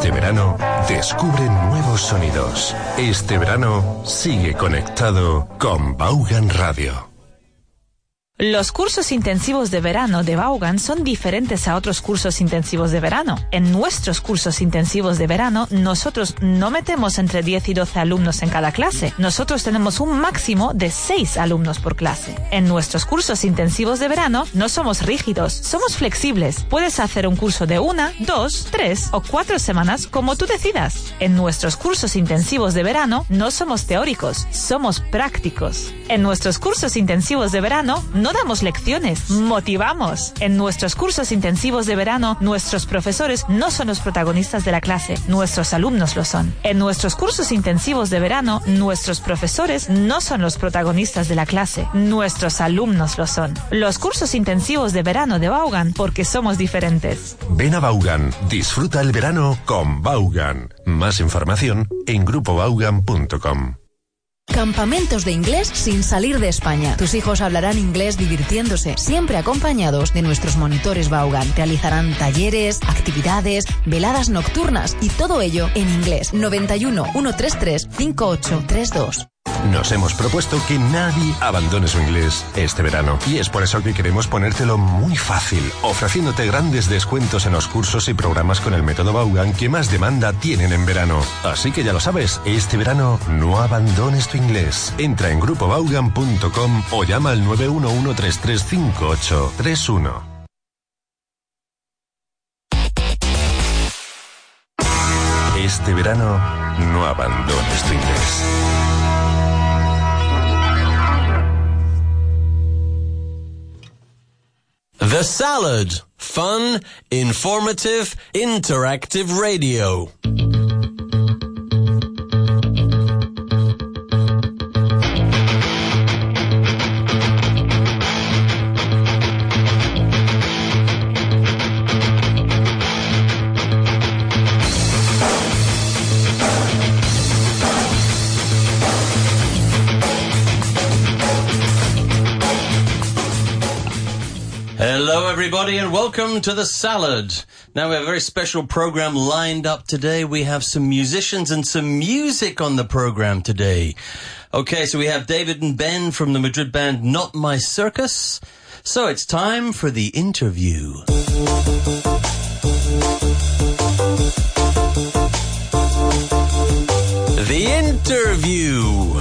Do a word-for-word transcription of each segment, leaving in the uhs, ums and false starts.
Este verano, descubre nuevos sonidos. Este verano, sigue conectado con Vaughan Radio. Los cursos intensivos de verano de Vaughan son diferentes a otros cursos intensivos de verano. En nuestros cursos intensivos de verano, nosotros no metemos entre diez y doce alumnos en cada clase. Nosotros tenemos un máximo de seis alumnos por clase. En nuestros cursos intensivos de verano, no somos rígidos, somos flexibles. Puedes hacer un curso de una, dos, tres o cuatro semanas como tú decidas. En nuestros cursos intensivos de verano, no somos teóricos, somos prácticos. En nuestros cursos intensivos de verano, no damos lecciones, motivamos. En nuestros cursos intensivos de verano, nuestros profesores no son los protagonistas de la clase, nuestros alumnos lo son. En nuestros cursos intensivos de verano, nuestros profesores no son los protagonistas de la clase, nuestros alumnos lo son. Los cursos intensivos de verano de Vaughan, porque somos diferentes. Ven a Vaughan, disfruta el verano con Vaughan. Más información en grupo vaughan punto com. Campamentos de inglés sin salir de España. Tus hijos hablarán inglés divirtiéndose, siempre acompañados de nuestros monitores Vaughan. Realizarán talleres, actividades, veladas nocturnas y todo ello en inglés. noventa y uno, ciento treinta y tres, cincuenta y ocho treinta y dos. Nos hemos propuesto que nadie abandone su inglés este verano. Y es por eso que queremos ponértelo muy fácil, ofreciéndote grandes descuentos en los cursos y programas con el método Vaughan que más demanda tienen en verano. Así que ya lo sabes, este verano no abandones tu inglés. Entra en grupo vaughan punto com o llama al nueve uno uno tres tres cinco ocho tres uno. Este verano no abandones tu inglés. The Salad. Fun, informative, interactive radio. Hello everybody and welcome to The Salad. Now we have a very special program lined up today. We have some musicians and some music on the program today. Okay, so we have David and Ben from the Madrid band Not My Circus. So it's time for the interview. The interview.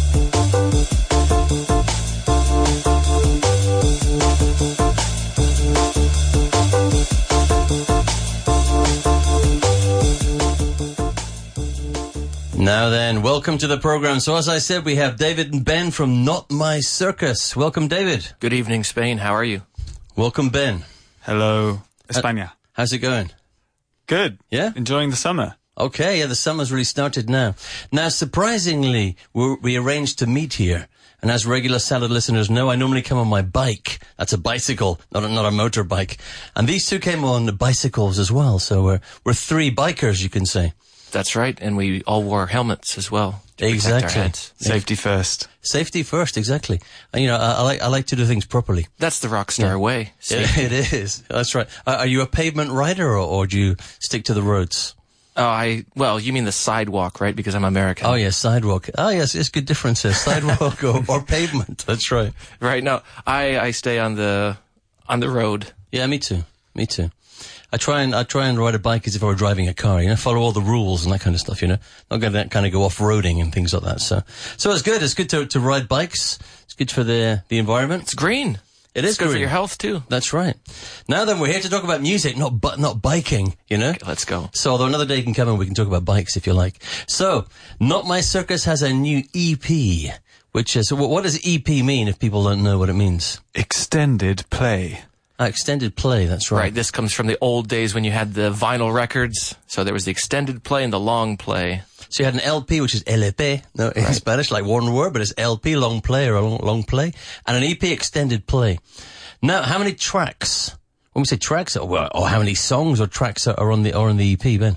Now then, welcome to the program. So as I said, we have David and Ben from Not My Circus. Welcome, David. Good evening, Spain. How are you? Welcome, Ben. Hello, España. Uh, how's it going? Good. Yeah? Enjoying the summer. Okay, yeah, the summer's really started now. Now, surprisingly, we we arranged to meet here. And as regular Salad listeners know, I normally come on my bike. That's a bicycle, not a, not a motorbike. And these two came on bicycles as well. So we're, we're three bikers, you can say. That's right, and we all wore helmets as well. Exactly. Safety first. Safety first, exactly. And, you know, I, I like I like to do things properly. That's the rock star yeah. way. Yeah, it is. That's right. Uh, are you a pavement rider, or, or do you stick to the roads? Oh, I well, you mean the sidewalk, right? Because I'm American. Oh, yes, sidewalk. Oh, yes, it's good differences. Sidewalk or, or pavement. That's right. Right. No, I I stay on the on the road. Yeah, me too. Me too. I try and I try and ride a bike as if I were driving a car, you know, follow all the rules and that kind of stuff, you know. Not going to kind of go off-roading and things like that. So, so it's good. It's good to to ride bikes. It's good for the the environment. It's green. It is it's good green. for your health too. That's right. Now then, we're here to talk about music, not bu- not biking, you know. Okay, let's go. So, although another day can come and we can talk about bikes if you like. So, Not My Circus has a new E P, which is what does E P mean if people don't know what it means? Extended play. Ah, extended play, that's right. Right, this comes from the old days when you had the vinyl records. So there was the extended play and the long play. So you had an L P, which is L P, no, in right. Spanish, like one word, but it's L P, long play, or a long, long play, and an E P, extended play. Now, how many tracks, when we say tracks, or, or how many songs or tracks are on the, are on the E P, Ben?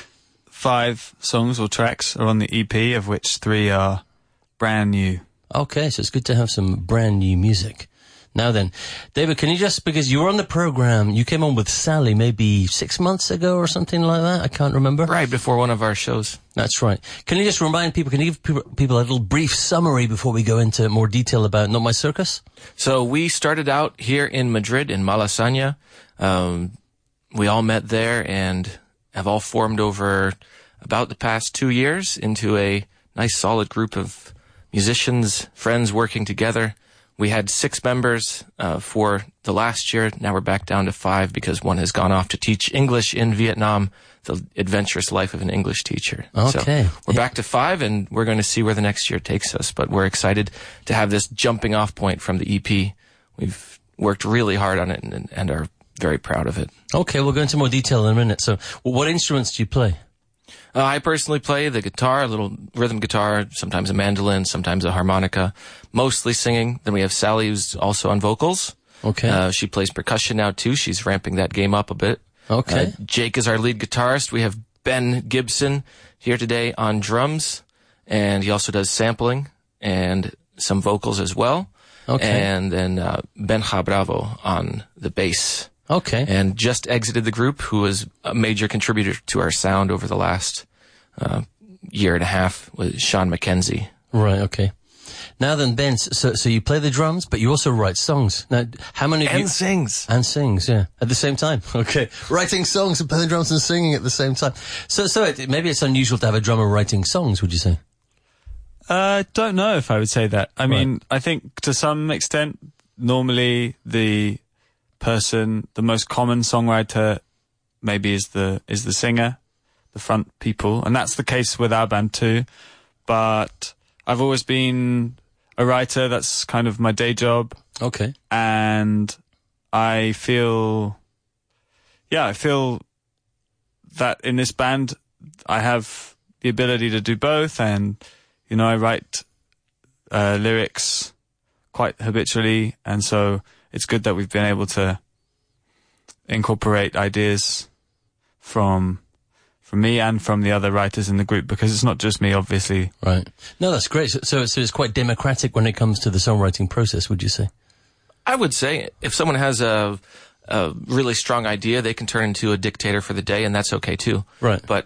Five songs or tracks are on the E P, of which three are brand new. Okay, so it's good to have some brand new music. Now then, David, can you just, because you were on the program, you came on with Sally maybe six months ago or something like that? I can't remember. Right before one of our shows. That's right. Can you just remind people, can you give people, people a little brief summary before we go into more detail about Not My Circus? So we started out here in Madrid, in Malasaña. Um, we all met there and have all formed over about the past two years into a nice solid group of musicians, friends working together. We had six members uh, for the last year. Now we're back down to five because one has gone off to teach English in Vietnam, the adventurous life of an English teacher. Okay. So we're yeah. back to five, and we're going to see where the next year takes us. But we're excited to have this jumping off point from the E P. We've worked really hard on it and, and are very proud of it. Okay, we'll go into more detail in a minute. So well, what instruments do you play? Uh, I personally play the guitar, a little rhythm guitar, sometimes a mandolin, sometimes a harmonica, mostly singing. Then we have Sally, who's also on vocals. Okay. Uh, she plays percussion now, too. She's ramping that game up a bit. Okay. Uh, Jake is our lead guitarist. We have Ben Gibson here today on drums, and he also does sampling and some vocals as well. Okay. And then uh, Benja Bravo on the bass. Okay. And just exited the group, who was a major contributor to our sound over the last uh, year and a half, was Sean McKenzie. Right, okay. Now then, Ben, so so you play the drums, but you also write songs. Now, how many of And you... sings. And sings, yeah. At the same time. Okay. Writing songs and playing drums and singing at the same time. So so it, maybe it's unusual to have a drummer writing songs, would you say? I uh, don't know if I would say that. I Right. mean, I think to some extent, normally the person, the most common songwriter maybe is the is the singer, the front people, and that's the case with our band too. But I've always been a writer. That's kind of my day job. Okay. And I feel, yeah, I feel that in this band I have the ability to do both, and you know, I write uh, lyrics quite habitually, and so it's good that we've been able to incorporate ideas from from me and from the other writers in the group, because it's not just me, obviously. Right. No, that's great. So, so, so it's quite democratic when it comes to the songwriting process, would you say? I would say if someone has a, a really strong idea, they can turn into a dictator for the day, and that's okay too. Right. But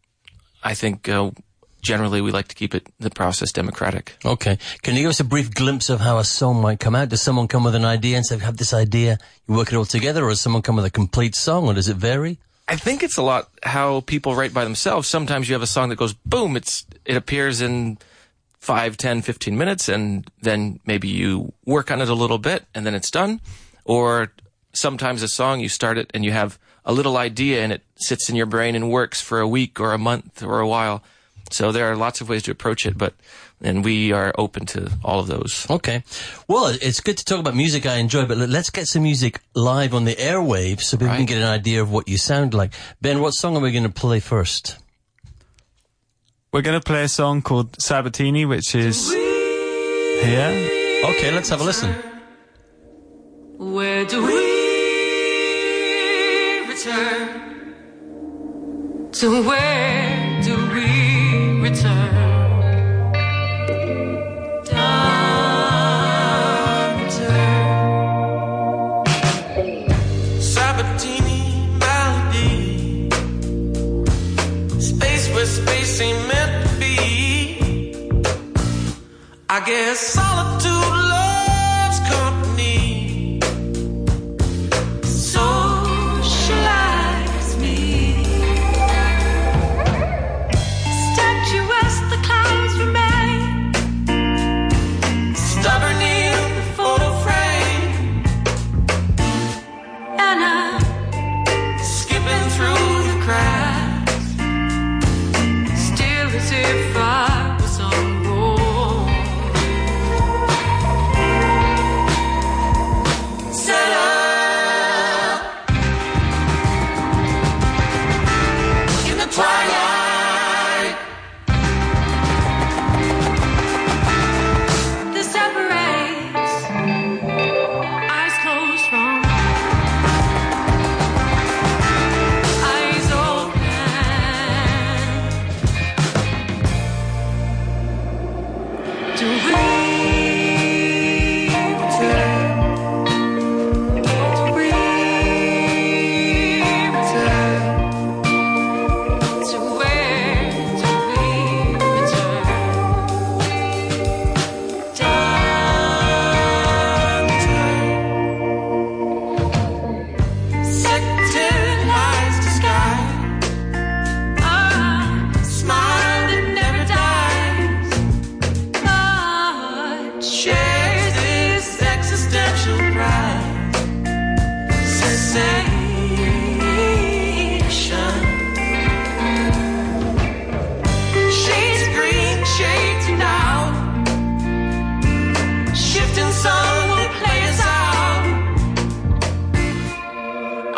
I think uh, generally we like to keep it the process democratic. Okay. Can you give us a brief glimpse of how a song might come out? Does someone come with an idea and say, I have this idea, you work it all together, or does someone come with a complete song, or does it vary? I think it's a lot how people write by themselves. Sometimes you have a song that goes boom, it's it appears in five, ten, fifteen minutes, and then maybe you work on it a little bit, and then it's done. Or sometimes a song, you start it, and you have a little idea, and it sits in your brain and works for a week or a month or a while. So there are lots of ways to approach it, but and we are open to all of those. Okay. Well, it's good to talk about music I enjoy, but let's get some music live on the airwaves so people Right. can get an idea of what you sound like. Ben, what song are we going to play first? We're going to play a song called Sabatini, which is here. Okay, let's have a listen. Where do we return? To where do we return? Time return. Sabatini melody, space where space ain't meant to be. I guess solitude loves company. Socialize me. Statuesque the clouds remain. Stubborn in the photo frame. And I'm Skipping through the cracks. still as if I was on board.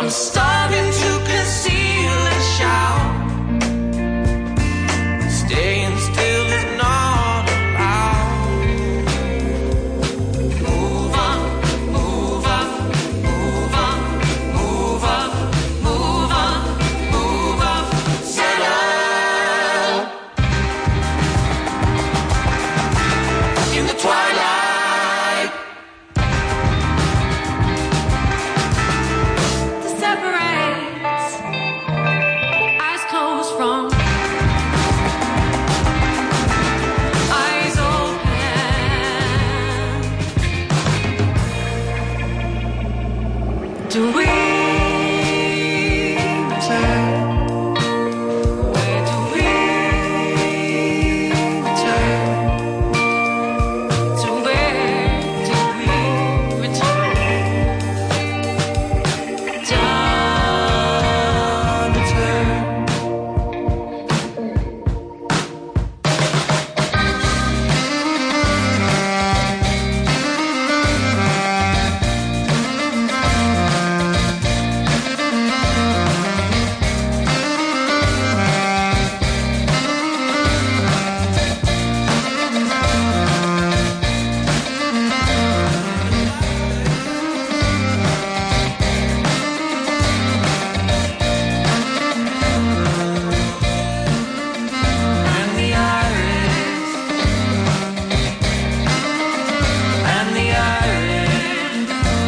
I'm starving to conceal and shout. Staying still is not allowed. Move on, move on, move on, move on, move on, move on. Settle in the twilight. Separates eyes closed from eyes open. Do we return? Where do we return? To where do we return? Down return. And the iris, and the iris.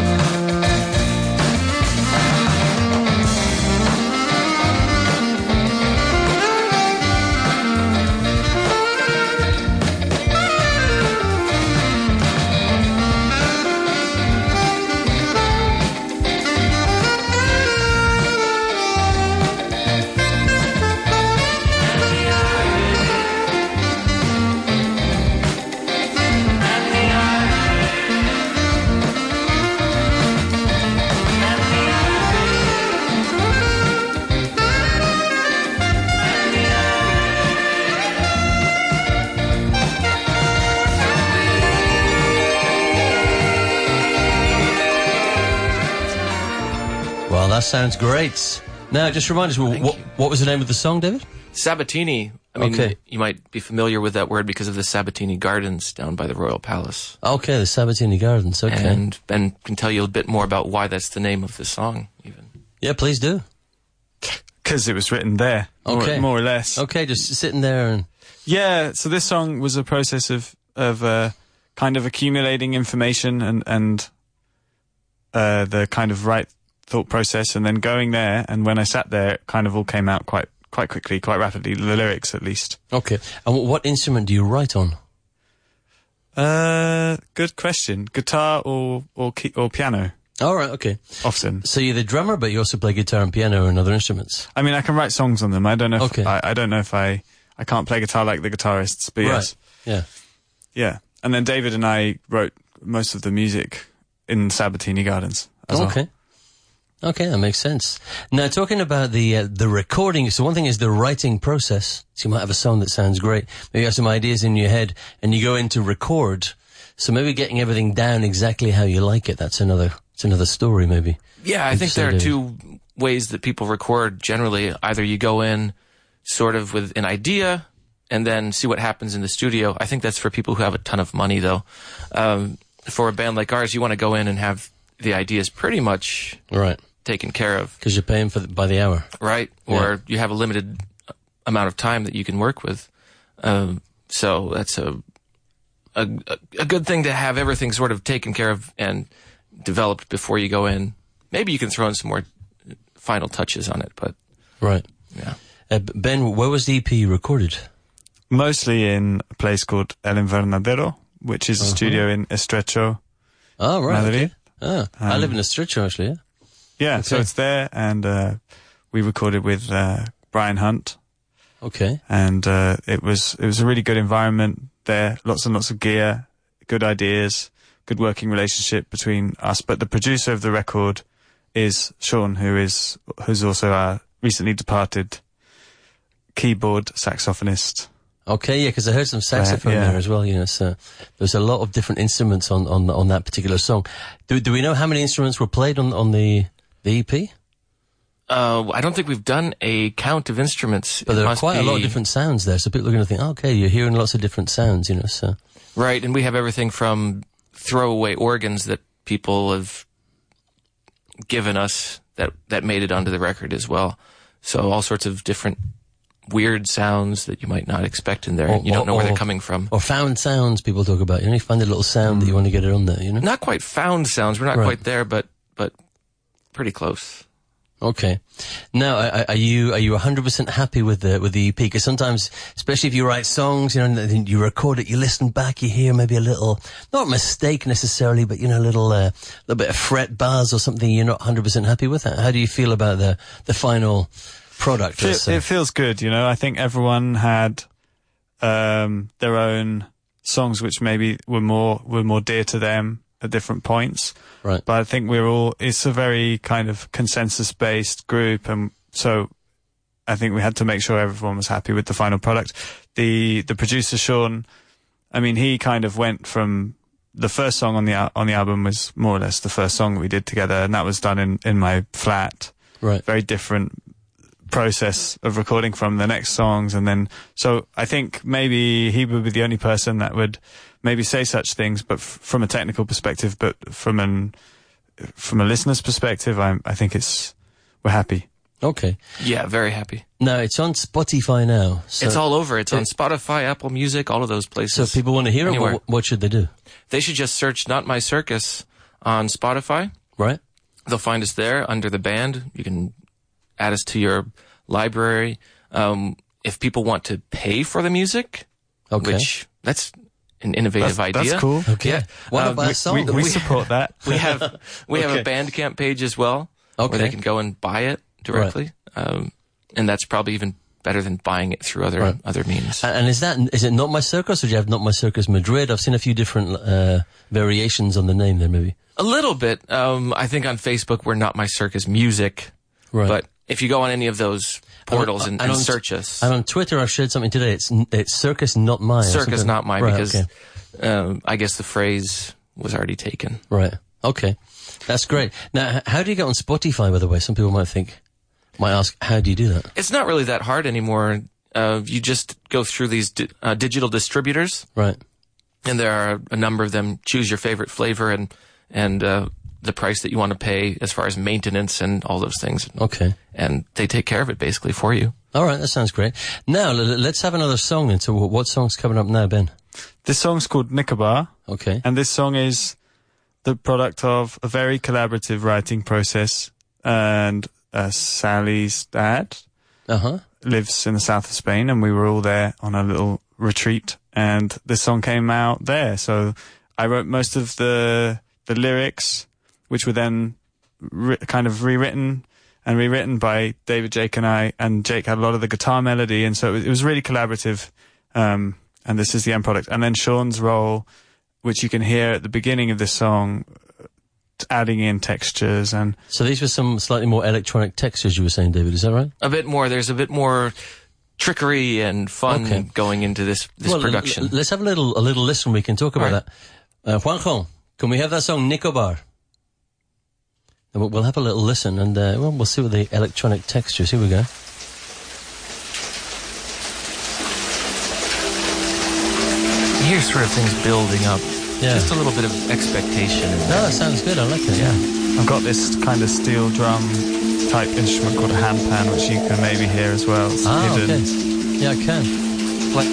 Well, that sounds great. Now, just remind us, Thank what, you. what was the name of the song, David? Sabatini. I mean, Okay. you might be familiar with that word because of the Sabatini Gardens down by the Royal Palace. Okay, the Sabatini Gardens, okay. And Ben can tell you a bit more about why that's the name of the song, even. Yeah, please do. Because it was written there, more, Okay. more or less. Okay, just sitting there and... Yeah, so this song was a process of of uh, kind of accumulating information and and uh, the kind of right thought process, and then going there. And when I sat there, it kind of all came out quite quite quickly, quite rapidly. The lyrics, at least. Okay. And wh- what instrument do you write on? Uh, good question. Guitar or or key, or piano, All right, okay. often. So you're the drummer, but you also play guitar and piano and other instruments. I mean, I can write songs on them. I don't know. If, Okay. I, I don't know if I I can't play guitar like the guitarists, but yes, Yeah. yeah. And then David and I wrote most of the music in Sabatini Gardens as well. Okay. Okay, that makes sense. Now, talking about the uh, the recording, so one thing is the writing process. So you might have a song that sounds great. Maybe you have some ideas in your head, and you go in to record. So maybe getting everything down exactly how you like it, that's another, it's another story, maybe. Yeah, I Would think you say, there are David? two ways that people record generally. Either you go in sort of with an idea and then see what happens in the studio. I think that's for people who have a ton of money, though. Um, for a band like ours, you want to go in and have the ideas pretty much Right. taken care of, Because you're paying for the, by the hour. right? Yeah. Or you have a limited amount of time that you can work with. Um, so that's a, a a good thing to have everything sort of taken care of and developed before you go in. Maybe you can throw in some more final touches on it, but Right. yeah. Uh, Ben, where was the E P recorded? Mostly in a place called El Invernadero, which is a Uh-huh. studio in Estrecho, Oh, right. Madrid. Okay. Ah, I Um, live in Estrecho, actually, yeah. Yeah, so Okay. it's there, and uh, we recorded with uh, Brian Hunt, Okay. and uh, it was it was a really good environment there. Lots and lots of gear, good ideas, good working relationship between us. But the producer of the record is Sean, who is who's also our recently departed keyboard saxophonist. Okay, yeah, because I heard some saxophone yeah. there as well. You know, so there's a lot of different instruments on, on, on that particular song. Do do we know how many instruments were played on on the the E P? Uh, I don't think we've done a count of instruments. But It there are must quite a lot of be- different sounds there, so people are going to think, okay, you're hearing lots of different sounds, you know, so... Right, and we have everything from throwaway organs that people have given us that, that made it onto the record as well. So all sorts of different weird sounds that you might not expect in there. Or- and you don't or- know where or- they're coming from. Or found sounds people talk about. You know, you find a little sound that you want to get it on there, you know? Not quite found sounds. We're not Right. quite there, but but pretty close. Okay. Now, are are you are you one hundred percent happy with the with the E P? Because sometimes, especially if you write songs, you know, and then you record it, you listen back, you hear maybe a little, not a mistake necessarily, but you know, a little uh, little bit of fret bars or something you're not one hundred percent happy with. How do you feel about the the final product? Fe- let's say? it feels good, you know. I think everyone had um, their own songs which maybe were more were more dear to them at different points. Right. But I think we're all, it's a very kind of consensus-based group, and so I think we had to make sure everyone was happy with the final product. The the producer, Sean, I mean, he kind of went from, the first song on the al- on the album was more or less the first song we did together, and that was done in, in my flat. Right. Very different process of recording from the next songs, and then, so I think maybe he would be the only person that would maybe say such things, but f- from a technical perspective, but from an from a listener's perspective, I'm, I think it's, we're happy. Okay. Yeah, very happy. Now, it's on Spotify now. So, It's all over. It's on Spotify, Apple Music, all of those places. so if people want to hear it, Anywhere. what, what should they do? They should just search Not My Circus on Spotify. Right? They'll find us there under the band. You can add us to your library. Um, if people want to pay for the music, Okay. which that's an innovative That's, idea. that's cool. Okay. Yeah. What Um, about we- a song? We, that we we- support that. We have we have a Okay. Bandcamp page as well, Okay. where they can go and buy it directly, um, and that's probably even better than buying it through other Right. other means. And is that, is it Not My Circus, or do you have Not My Circus Madrid? I've seen a few different uh, variations on the name there, maybe. A little bit. Um, I think on Facebook we're Not My Circus Music, Right. but if you go on any of those portals and, and on, search us, And on Twitter, I've shared something today. It's it's Circus Not Mine. or Circus something. Not Mine, Right, because okay. um, I guess the phrase was already taken. Right. Okay. That's great. Now, h- how do you get on Spotify, by the way? Some people might think, might ask, how do you do that? It's not really that hard anymore. Uh, you just go through these di- uh, digital distributors, Right. and there are a number of them. Choose your favorite flavor and and uh, the price that you want to pay as far as maintenance and all those things. Okay. And they take care of it basically for you. All right. That sounds great. Now, l- l- let's have another song then. So wh- what song's coming up now, Ben? This song's called Nicobar, Okay. and this song is the product of a very collaborative writing process, and uh, Sally's dad Uh-huh. lives in the south of Spain, and we were all there on a little retreat, and this song came out there. So I wrote most of the the lyrics, which were then ri- kind of rewritten and rewritten by David, Jake, and I. And Jake had a lot of the guitar melody, and so it was, it was really collaborative. Um, and this is the end product. And then Sean's role, which you can hear at the beginning of this song, adding in textures and So these were some slightly more electronic textures you were saying, David. Is that right? A bit more. There's a bit more trickery and fun Okay. going into this this well, l- production. l- let's have a little a little listen. We can talk about Right. that. Uh, Juanjo, can we have that song Nicobar? And we'll- we'll have a little listen, and uh, well, we'll see what the electronic textures. Here we go. You hear sort of things building up. Yeah. Just a little bit of expectation. No, that sounds good. I like it. Yeah. I've got this kind of steel drum type instrument called a handpan, which you can maybe hear as well. It's Ah, hidden. okay. Yeah, I can. Like,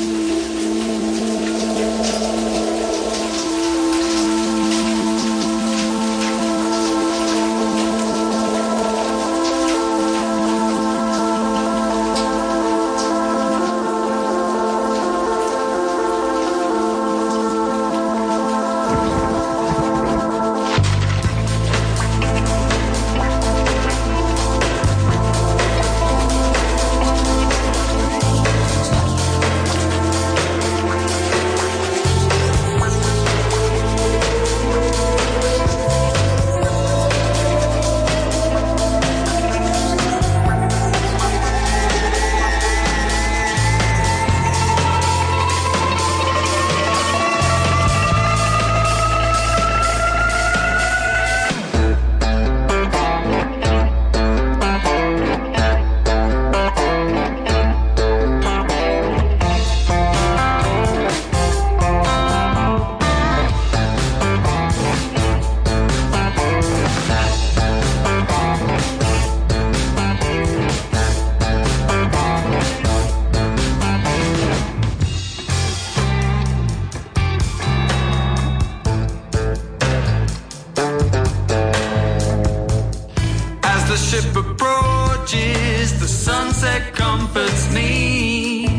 the ship approaches, the sunset comforts me.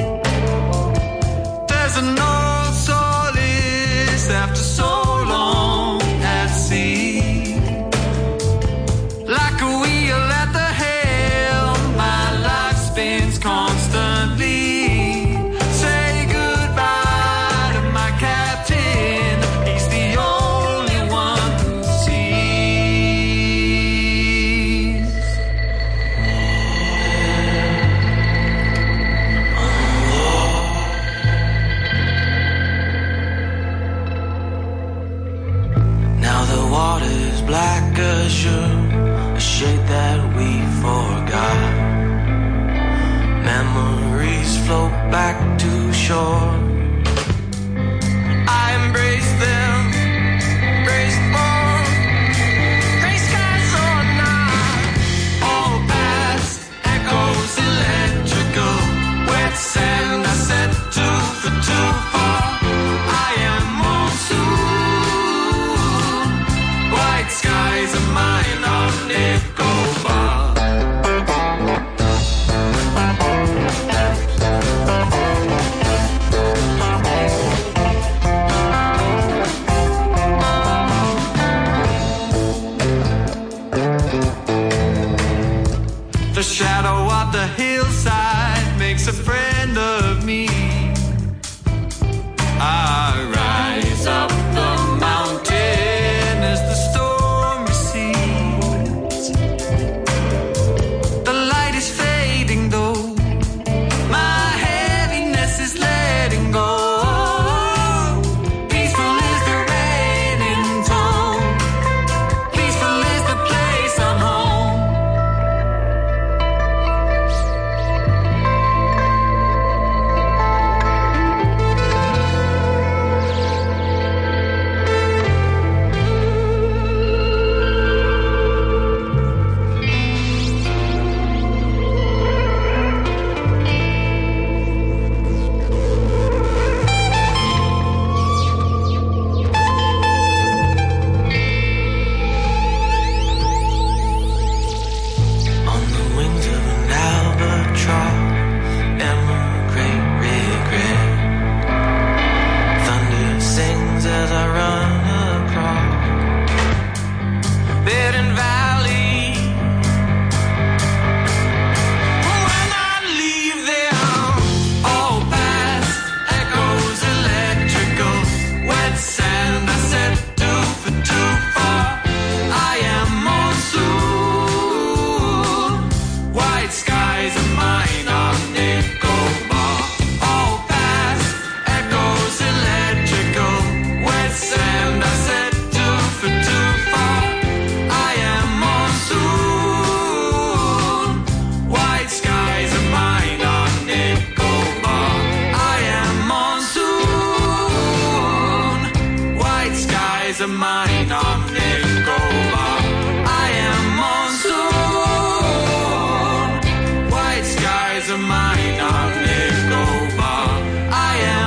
There's an old solace after so long at sea. Like a wheel at the helm, my life spins constantly. Say goodbye to my captain, he's the only one who sees. Now the water's black azure, a shade that we forgot. Memories float back to shore. I embrace them, embrace more. Gray skies or not, all past echoes electrical. Wet sand I said two for two for. I am monsoon. White skies are mine on Nicobar. The shadow of the hillside makes a friend of me. I rise up the mountain as the storm recedes. The light is fading though, my heaviness is letting go. Peaceful is the rain in tone, peaceful is the place I'm home. On the wings of an albatross, emigrate regret. Thunder sings as I run across bed and valley. When I leave them, all past echoes electrical. Wet sand I said two for two for. I am monsoon. White skies are mine on Nicobar. All past echoes electrical. Wet sand I said two for two for. I am monsoon. White skies are mine on Nicobar. I am monsoon. White skies are mine on Nicobar. I am monsoon. White skies are mine on Nicobar. I am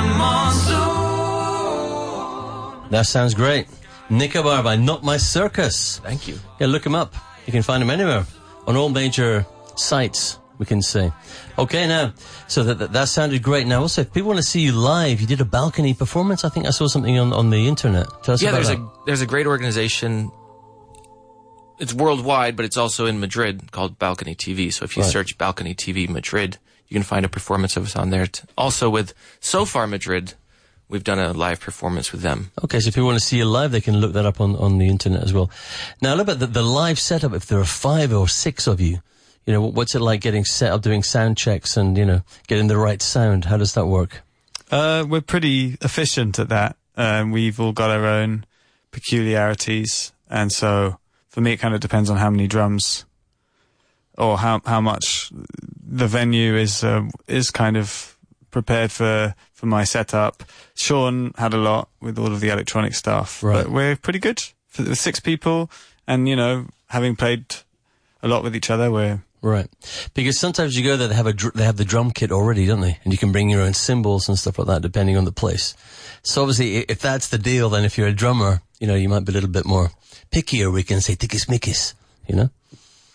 monsoon. That sounds great. Nicobar by Not My Circus. Thank you. Yeah, look him up. You can find him anywhere on all major sites, we can say. Okay, now, so that, that that sounded great. Now, also, if people want to see you live, you did a balcony performance. I think I saw something on, on the internet. Tell us Yeah, about there's that. a there's a great organization. It's worldwide, but it's also in Madrid called Balcony T V. So if you Right. search Balcony T V Madrid, you can find a performance of us on there. T- Also with So Far Madrid, we've done a live performance with them. Okay, so if you want to see you live, they can look that up on, on the internet as well. Now, a little bit the, the live setup, if there are five or six of you, you know, what's it like getting set up, doing sound checks and, you know, getting the right sound? How does that work? Uh, we're pretty efficient at that. Um, we've all got our own peculiarities, and so for me, it kind of depends on how many drums or how how much the venue is uh, is kind of prepared for for my setup. Sean had a lot with all of the electronic stuff, Right. but we're pretty good for with six people, and you know, having played a lot with each other, we're Right. Because sometimes you go there, they have a dr- they have the drum kit already, don't they? And you can bring your own cymbals and stuff like that, depending on the place. So obviously, i- if that's the deal, then if you're a drummer, you know, you might be a little bit more pickier. We can say tickis mickis, you know.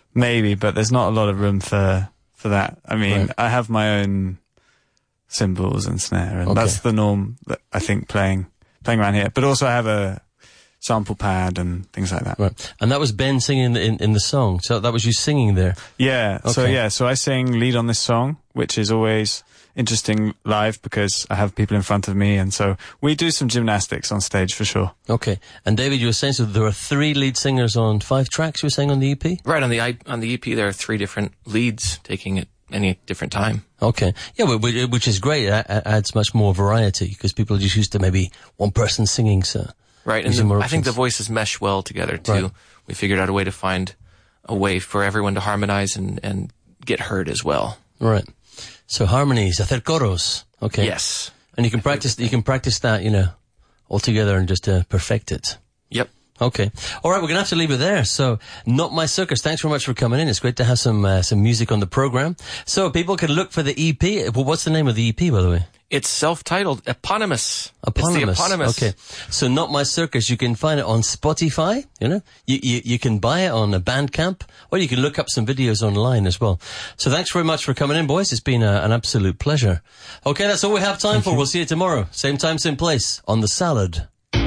maybe, but there's not a lot of room for for that. I mean, Right. I have my own cymbals and snare, and Okay. that's the norm that I think playing playing around here. But also I have a sample pad and things like that. Right. And that was Ben singing in, in the song. So that was you singing there. Yeah. So Okay. yeah. So I sing lead on this song, which is always interesting live because I have people in front of me, and so we do some gymnastics on stage for sure. Okay. And David, you were saying so there are three lead singers on five tracks, you were saying, on the E P? Right, on the I, on the E P, there are three different leads taking it any different time. Okay. Yeah, wh- wh- which is great. It a- adds much more variety because people are just used to maybe one person singing, so... Right, and Using the, more I think the options. voices mesh well together too. Right. We figured out a way to find a way for everyone to harmonize and, and get heard as well. Right. So harmonies, hacer coros. Okay. Yes. And you can practice, you can practice that, you know, all together and just uh, perfect it. Yep. Okay. All right, we're going to have to leave it there. So, Not My Circus, thanks very much for coming in. It's great to have some uh, some music on the program. So, people can look for the E P. Well, what's the name of the E P, by the way? It's self-titled, eponymous. Eponymous. It's the eponymous. Okay. So, Not My Circus, you can find it on Spotify, you know. You, you, you can buy it on a Bandcamp, or you can look up some videos online as well. So, thanks very much for coming in, boys. It's been a, an absolute pleasure. Okay, that's all we have time for. We'll see you tomorrow. Same time, same place on The Salad.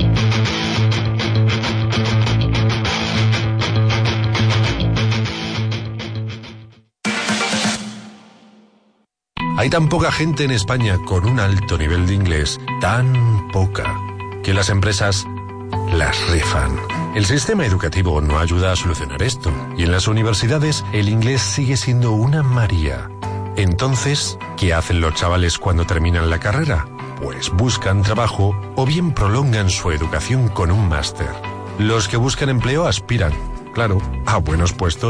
Hay tan poca gente en España con un alto nivel de inglés, tan poca, que las empresas las rifan. El sistema educativo no ayuda a solucionar esto, y en las universidades el inglés sigue siendo una maría. Entonces, ¿qué hacen los chavales cuando terminan la carrera? Pues buscan trabajo o bien prolongan su educación con un máster. Los que buscan empleo aspiran, claro, a buenos puestos